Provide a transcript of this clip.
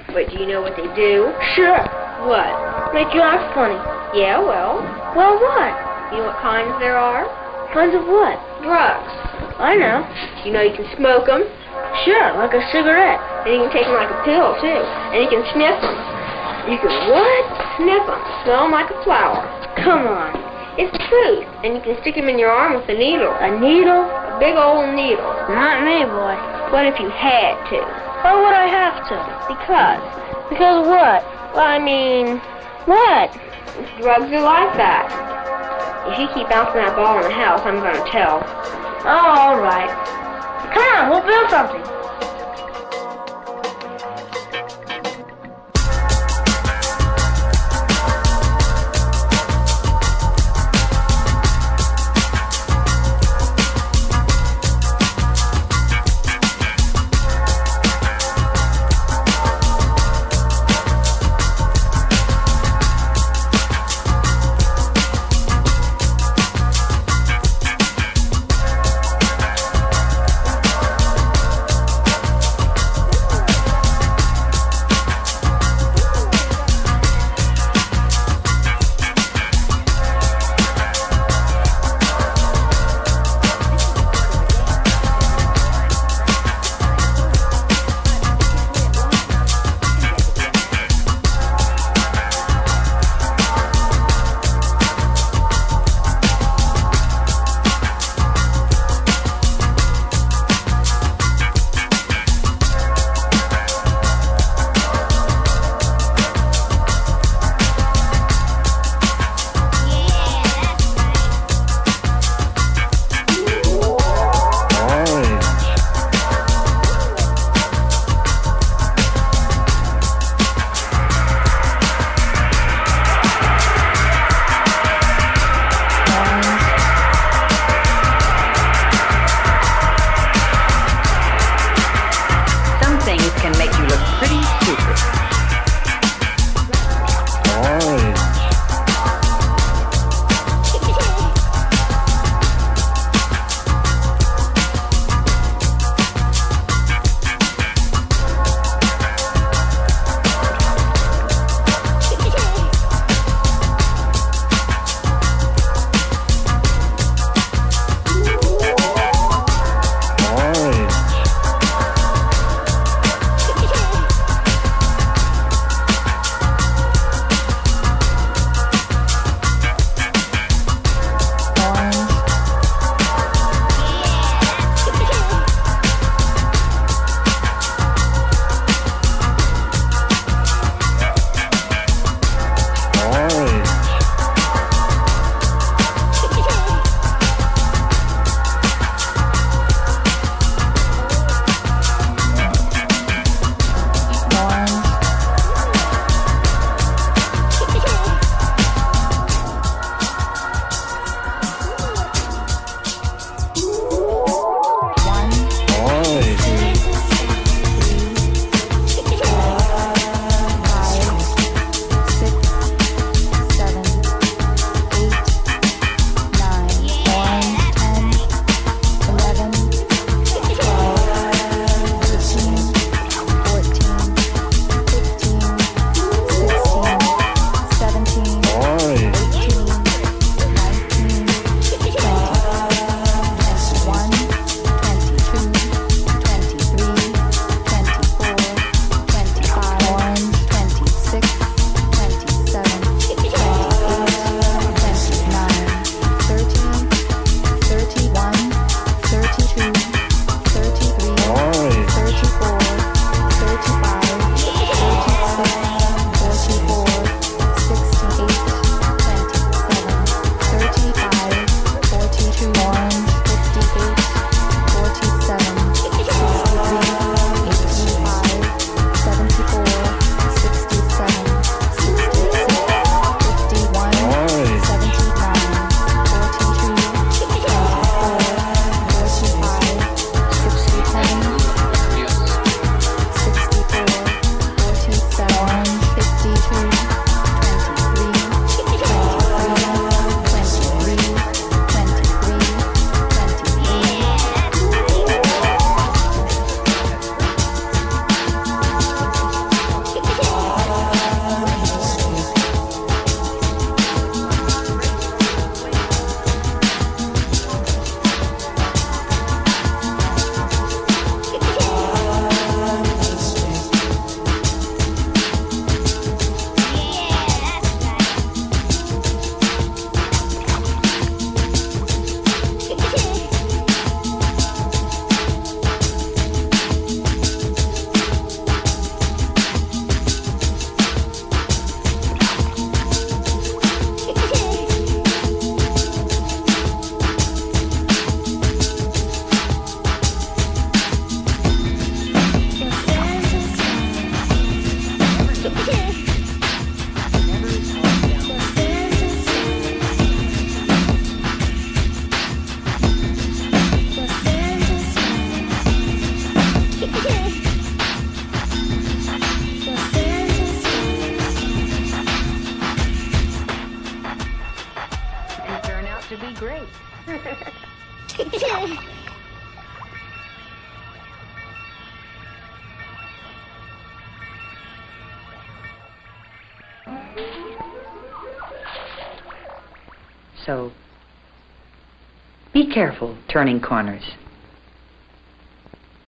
But do you know what they do? Sure. What? Make you act funny. Yeah, well. Well, what? You know what kinds there are? Kinds of what? Drugs. I know. You know you can smoke them. Sure, like a cigarette. And you can take them like a pill, too. And you can sniff them. You can what? Sniff them. Smell them like a flower. Come on. It's the truth. And you can stick them in your arm with a needle. A needle? A big old needle. Not me, boy. What if you had to? Why would I have to? Because. Because what? Well, I mean, What? drugs are like that. If you keep bouncing that ball in the house, I'm gonna tell. Oh, all right. Come on, we'll build something. to be great. So, be careful turning corners.